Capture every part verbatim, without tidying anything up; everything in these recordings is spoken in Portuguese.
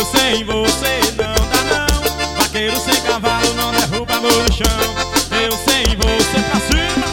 Eu sem você não dá não. Vaqueiro sem cavalo não derruba amor no chão. Eu sem você pra cima.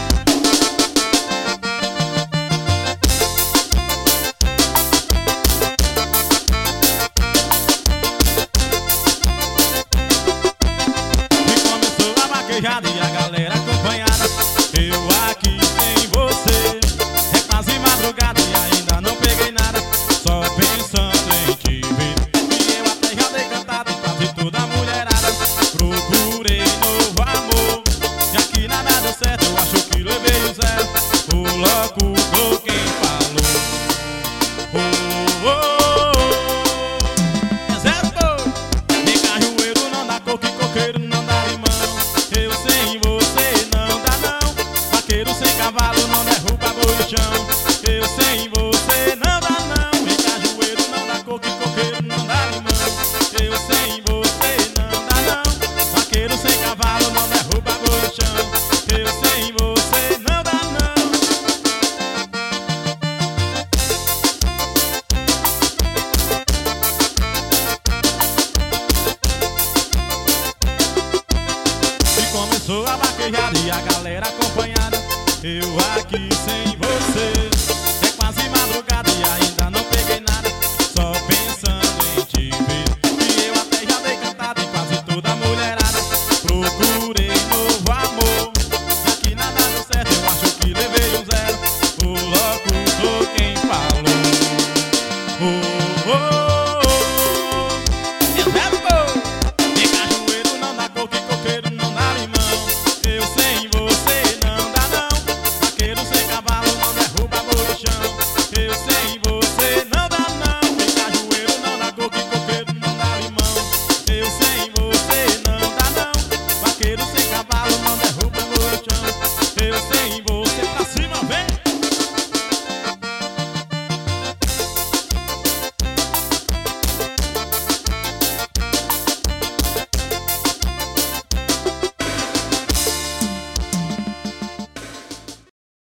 E começou a vaquejada e a galera acompanhada. Eu aqui sem você. É quase madrugada e ainda não peguei nada. Só pensando em te ver. E eu até já dei cantado em quase toda a mulherada. Procurei novo amor. E aqui nada deu certo, eu acho que levei o zero. O louco com quem falou. Oh, oh, oh. É zero dois. Nem cajueiro não dá coco e coqueiro não dá limão. Eu sem você não dá não. Vaqueiro sem cavalo não derruba amor no chão. Eu sem você não dá não. Nem cajueiro não dá coco e coqueiro não dá limão. Eu sem você não dá não. Vaqueiro sem cavalo não derruba amor no chão. Eu sem você não dá não. E começou a vaquejada e a galera acompanhada. Eu aqui sem você. É quase madrugada e ainda não peguei nada. Só pensando em te ver. E eu até já dei cantado em quase toda a mulherada. Procurei novo amor. E aqui nada deu certo, eu acho que levei um zero. O louco sou quem falou. Oh, oh, oh. É zero gol. Nem cajueiro não dá coco e coqueiro não dá limão. Eu sem você não dá não. Vaqueiro sem cavalo não derruba amor no chão. Eu sem